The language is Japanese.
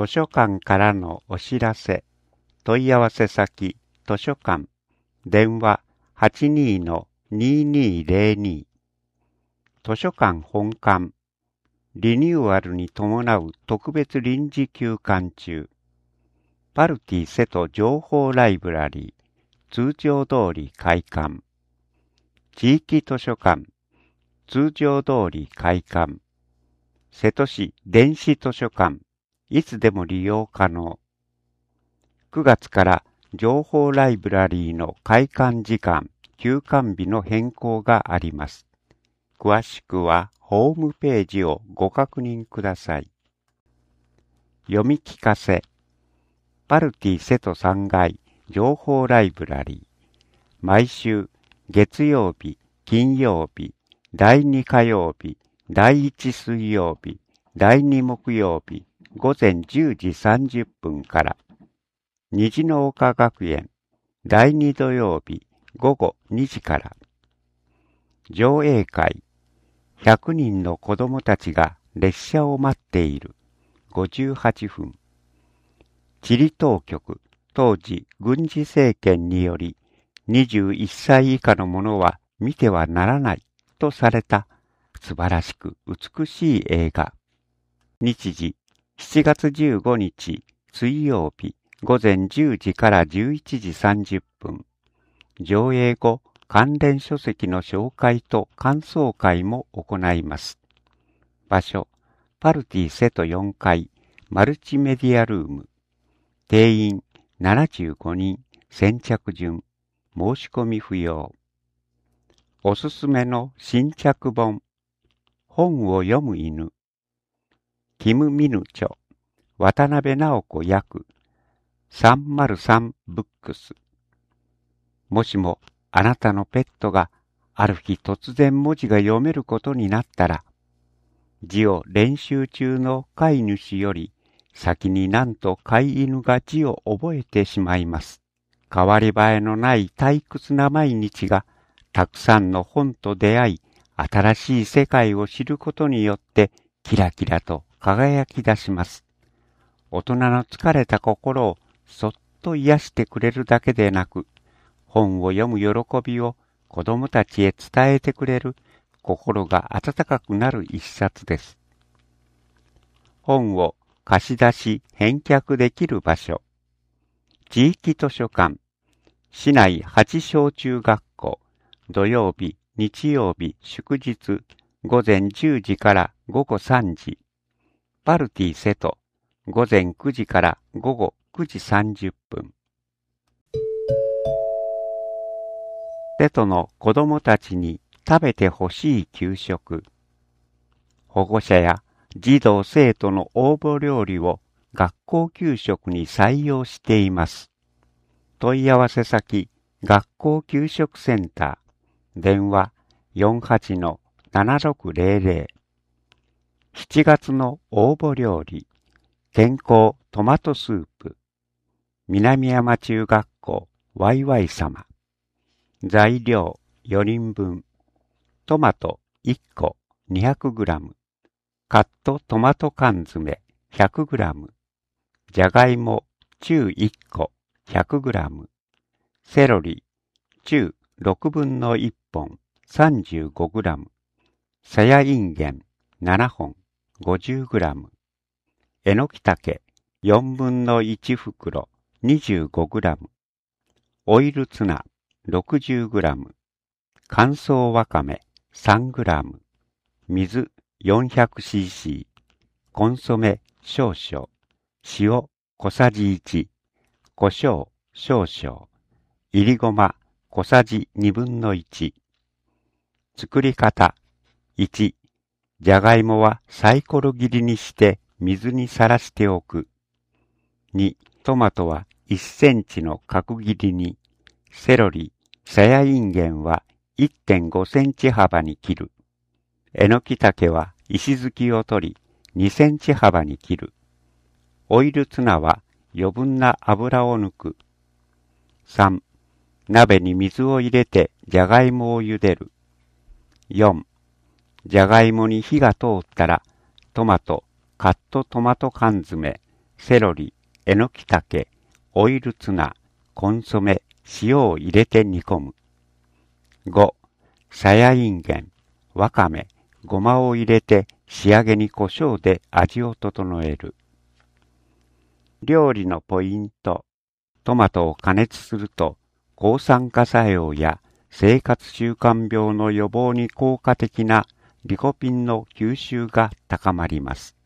図書館からのお知らせ。問い合わせ先、図書館。電話 82-2202。図書館本館。リニューアルに伴う特別臨時休館中。パルティ瀬戸情報ライブラリー。通常通り開館。地域図書館。通常通り開館。瀬戸市電子図書館。いつでも利用可能。9月から情報ライブラリーの開館時間、休館日の変更があります。詳しくはホームページをご確認ください。読み聞かせ。パルティ瀬戸3階情報ライブラリー。毎週月曜日、金曜日、第2火曜日、第1水曜日、第2木曜日、午前10時30分から。虹の丘学園、第2土曜日、午後2時から。上映会、100人の子供たちが列車を待っている、58分。チリ当局、当時軍事政権により、21歳以下の者は見てはならないとされた素晴らしく美しい映画。日時、7月15日水曜日午前10時から11時30分。上映後、関連書籍の紹介と感想会も行います。場所、パルティ瀬戸4階マルチメディアルーム。定員75人、先着順。申し込み不要。おすすめの新着本。本を読む犬。キム・ミヌ著。渡辺直子訳。303ブックス。もしもあなたのペットがある日突然文字が読めることになったら、字を練習中の飼い主より先になんと飼い犬が字を覚えてしまいます。変わり映えのない退屈な毎日がたくさんの本と出会い、新しい世界を知ることによってキラキラと輝き出します。大人の疲れた心をそっと癒してくれるだけでなく、本を読む喜びを子供たちへ伝えてくれる心が温かくなる一冊です。本を貸し出し返却できる場所。地域図書館。市内8小中学校。土曜日、日曜日、祝日。午前10時から午後3時。パルティ瀬戸。午前9時から午後9時30分。瀬戸の子供たちに食べてほしい給食。保護者や児童生徒の応募料理を学校給食に採用しています。問い合わせ先、学校給食センター。電話 48-7600。7月の応募料理。健康トマトスープ。南山中学校ワイワイ様。材料4人分。トマト1個 200g。カットトマト缶詰 100g。じゃがいも中1個 100g。セロリ中6分の1本 35g。さやいんげん7本 50g。えのきたけ4分の1袋 25g。オイルツナ 60g。乾燥わかめ 3g。水 400cc。コンソメ少々。塩小さじ1。胡椒少々。いりごま小さじ1/2の1。作り方。1、じゃがいもはサイコロ切りにして水にさらしておく。2、トマトは1センチの角切りに。セロリ、さやいんげんは 1.5 センチ幅に切る。えのきたけは石突きを取り2センチ幅に切る。オイルツナは余分な油を抜く。3、鍋に水を入れてじゃがいもを茹でる。4、じゃがいもに火が通ったらトマト、カットトマト缶詰セロリ、えのきたけ、オイルツナ、コンソメ、塩を入れて煮込む。5. さやいんげん、わかめ、ごまを入れて仕上げに胡椒で味を整える。料理のポイント。トマトを加熱すると抗酸化作用や生活習慣病の予防に効果的なリコピンの吸収が高まります。